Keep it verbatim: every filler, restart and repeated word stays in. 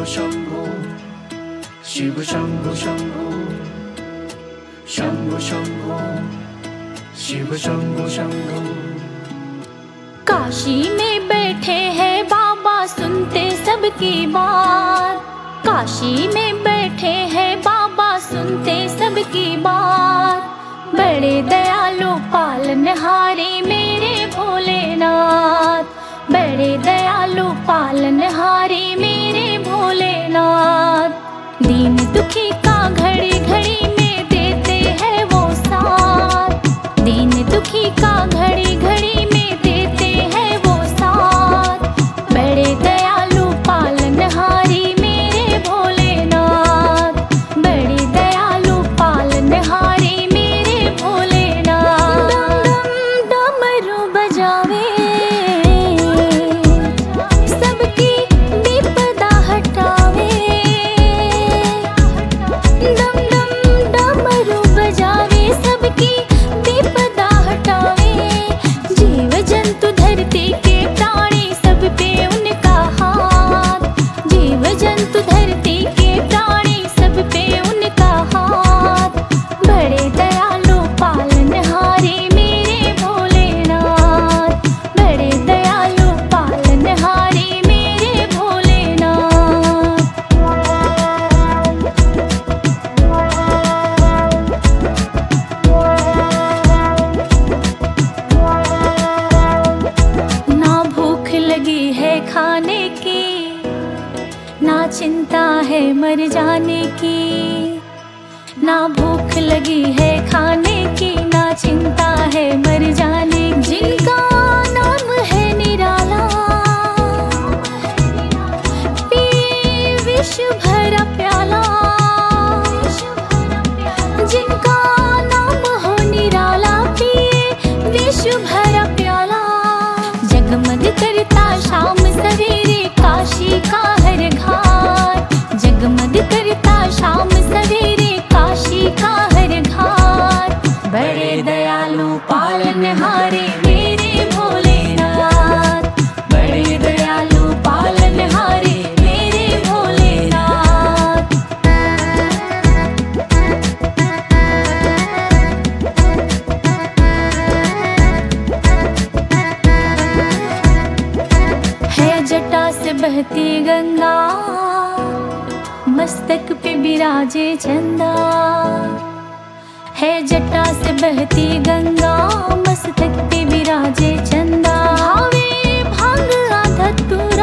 शंभो शिव शंभो शंभो शंभो शंभो शिव शंभो शंभो। काशी में बैठे हैं बाबा सुनते सबकी बात। काशी में बैठे हैं बाबा सुनते सबकी बात। बड़े दयालु पालनहारे मेरे भोलेनाथ। बड़े दयालु पालनहारे मेरे भोलेनाथ। दीन दुखी का घड़ी घड़ी में देते हैं वो साथ। दीन दुखी का घड़ी घड़ी में देते हैं वो साथ। बड़े दयालु पालनहारी मेरे भोलेनाथ। बड़े दयालु पालनहारी मेरे भोलेनाथ। डम डम डमरू बजावे सबकी विपदा हटावे। डम डम डमरू बजावे सबकी विपदा हटावे। जीव जंतु धरती के प्राणी सब पे उनका हाथ। जीव जंतु धरती के प्राणी सब पे उनका हाथ। बड़े दयालु पालनहारे मेरे भोलेनाथ। बड़े दयालु पालनहारे मेरे भोलेनाथ। ना भूख लगी है खाने की, ना चिंता है मर जाने की। ना भूख लगी है खाने की, ना चिंता है मर जाने की। जिनका नाम है निराला पिए विष भरा प्याला। जिनका नाम हो निराला पिए विष भरा प्याला। जगमग करता शाम सवेरे काशी का हर घाट। जगमग करता शाम सवेरे काशी का हर घाट। बड़े दयालु पालनहारे मेरे भोलेनाथ। बड़े दयालु पालनहारे मेरे भोलेनाथ। है जटा से बहती गंगा, मस्तक पे बिराजे चंदा। है जटा से बहती गंगा, मस्तक पे बिराजे चंदा। भावे भांग आधा तू